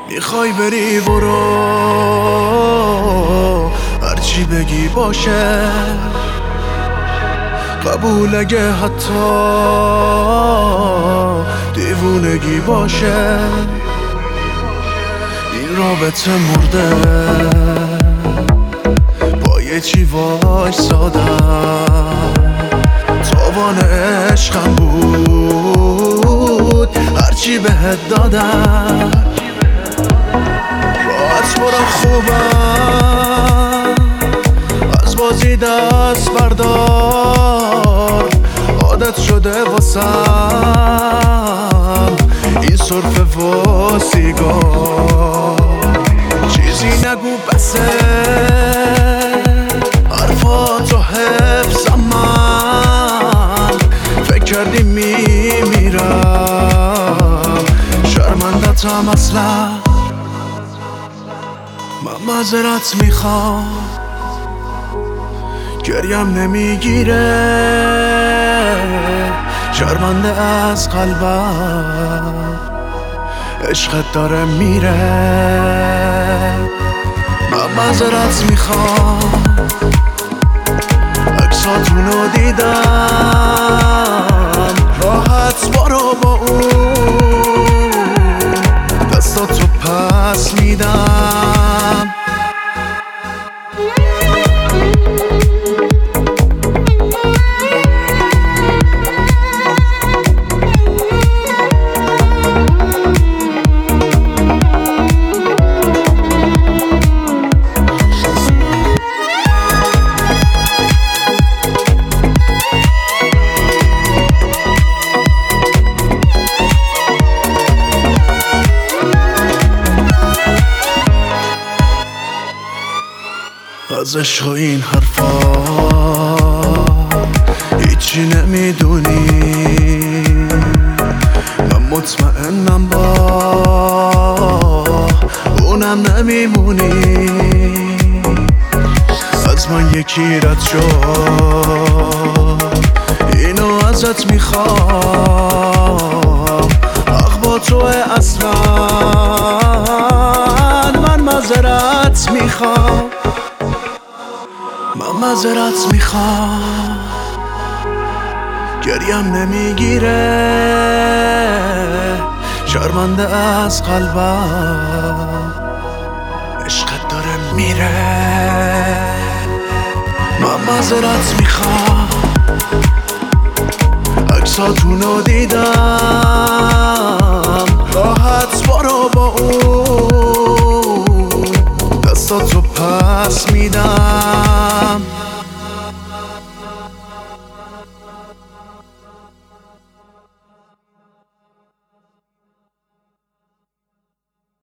میخوای بری برو، هرچی بگی باشه، قبول اگه حتی دیوونگی باشه. این رابطه مرده، با یه چی وایسادم، تاوان عشقم بود هرچی بهت دادم. راحت برو خوبم، از بازی دست بردار، عادت شده واسم این سرفه و سیگار. چیزی نگو بسه، حرفاتو حفظم، من فکر کردی میمیرم، شرمندتم اصلا. من معذرت میخوام، گریم نمیگیره، شرمنده از قلبم، عشقت داره میره. من معذرت میخوام، عکساتونو دیدم، راحت برو با اون، دستاتو پس میدم. از عشق و این حرفا هیچی نمیدونی، من مطمئنم با اونم نمیمونی. از من یکی رد شد، اینو ازت میخوام، حق با توه اصلا. من معذرت میخوام، من معذرت میخوام، گریم نمیگیره، شرمنده از قلبم، عشقت داره میره. من معذرت میخوام، عکساتونو دیدم، راحت برو با اون،